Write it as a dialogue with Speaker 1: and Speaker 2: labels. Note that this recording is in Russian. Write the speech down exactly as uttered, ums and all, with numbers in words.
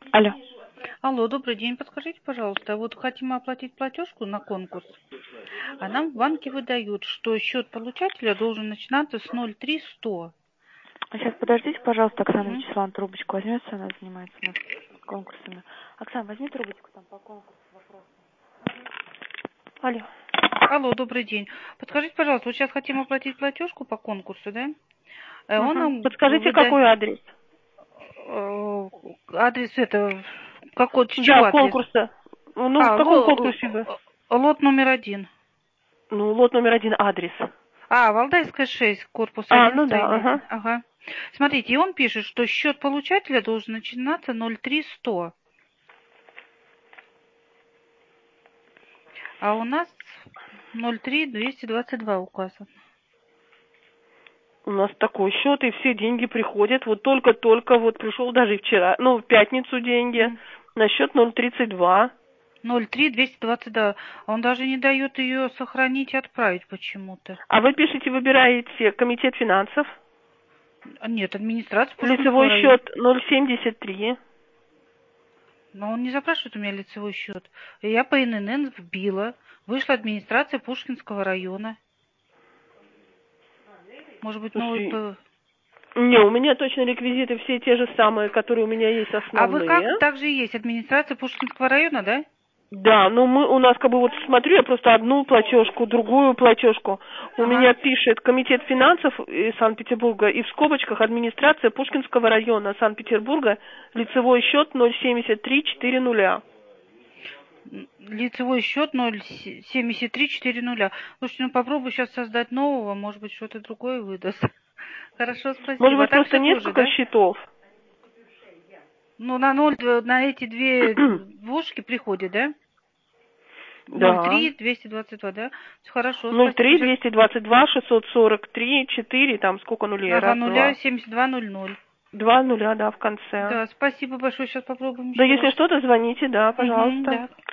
Speaker 1: Алло.
Speaker 2: Алло, добрый день. Подскажите, пожалуйста, вот хотим оплатить платежку на конкурс, а нам в банке выдают, что счет получателя должен начинаться с ноль три сто.
Speaker 1: Сейчас подождите, пожалуйста, Оксана
Speaker 2: Угу.
Speaker 1: Вячеславовна трубочку возьмет, она занимается у нас конкурсами. Оксана, возьми трубочку там по конкурсу вопрос. Алло.
Speaker 2: Алло, добрый день. Подскажите, пожалуйста, вот сейчас хотим оплатить платежку по конкурсу, да? Э, Он
Speaker 1: Угу.
Speaker 2: нам
Speaker 1: Подскажите,
Speaker 2: выдает
Speaker 1: какой адрес?
Speaker 2: адрес это какой, чего
Speaker 1: Да,
Speaker 2: адрес?
Speaker 1: конкурса. Ну, в
Speaker 2: А,
Speaker 1: каком
Speaker 2: ло-
Speaker 1: конкурсе вы?
Speaker 2: лот номер один.
Speaker 1: Ну, лот номер один, адрес.
Speaker 2: А, Валдайская шесть, корпус
Speaker 1: А,
Speaker 2: один,
Speaker 1: ну да,
Speaker 2: строение один.
Speaker 1: ага.
Speaker 2: Ага. Смотрите, и он пишет, что счет получателя должен начинаться ноль три сто. А у нас ноль три двести двадцать два указан.
Speaker 1: У нас такой счет, и все деньги приходят. Вот только-только вот пришел даже вчера, ну, в пятницу деньги на счет ноль тридцать два.
Speaker 2: ноль три двести двадцать два. Он даже не дает ее сохранить и отправить почему-то.
Speaker 1: А вы пишете, выбираете комитет финансов,
Speaker 2: А нет, администрация Пушкинского
Speaker 1: лицевой
Speaker 2: района.
Speaker 1: счет ноль семьдесят три.
Speaker 2: Но он не запрашивает у меня лицевой счет. Я по эн эн эн вбила. Вышла администрация Пушкинского района. Может быть, новый...
Speaker 1: Слушай,
Speaker 2: п-
Speaker 1: не, у меня точно реквизиты все те же самые, которые у меня есть
Speaker 2: А вы
Speaker 1: основные.
Speaker 2: как? Также есть администрация Пушкинского района, да?
Speaker 1: Да, но мы, у нас как бы вот смотрю, я просто одну платежку, другую платежку. У
Speaker 2: Ага.
Speaker 1: меня пишет комитет финансов из Санкт-Петербурга и в скобочках администрация Пушкинского района Санкт-Петербурга, лицевой счет ноль семьдесят три четыре нуля.
Speaker 2: Лицевой счет ноль семьдесят три четыре. Слушайте, ну попробуй сейчас создать нового, может быть, что-то другое выдаст. Хорошо,
Speaker 1: Может
Speaker 2: спасибо. А
Speaker 1: быть,
Speaker 2: так
Speaker 1: просто
Speaker 2: все тоже,
Speaker 1: несколько
Speaker 2: да?
Speaker 1: счетов?
Speaker 2: Ну, на ноль, на эти две двушки приходит, да? Ноль
Speaker 1: Да.
Speaker 2: три двести двадцать два, да? Всё хорошо,
Speaker 1: ноль
Speaker 2: спасибо.
Speaker 1: три
Speaker 2: Сейчас...
Speaker 1: двести двадцать два шестьсот сорок три четыре, там сколько нулей?
Speaker 2: Ага,
Speaker 1: Раз,
Speaker 2: нуля
Speaker 1: два.
Speaker 2: семьдесят два ноль ноль.
Speaker 1: Два нуля, да, в конце.
Speaker 2: Да, спасибо большое. Сейчас попробуем
Speaker 1: Да,
Speaker 2: еще раз.
Speaker 1: если что-то, звоните, да,
Speaker 2: Угу,
Speaker 1: пожалуйста.
Speaker 2: да.